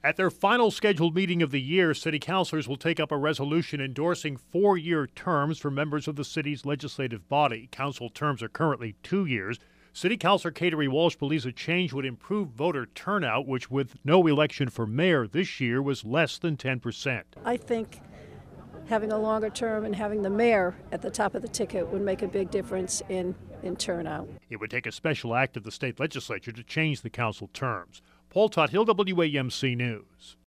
At their final scheduled meeting of the year, city councilors will take up a resolution endorsing 4-year terms for members of the city's legislative body. Council terms are currently 2 years. City Councilor Kateri Walsh believes a change would improve voter turnout, which with no election for mayor this year was less than 10%. I think having a longer term and having the mayor at the top of the ticket would make a big difference in turnout. It would take a special act of the state legislature to change the council terms. Paul Tuthill, WAMC News.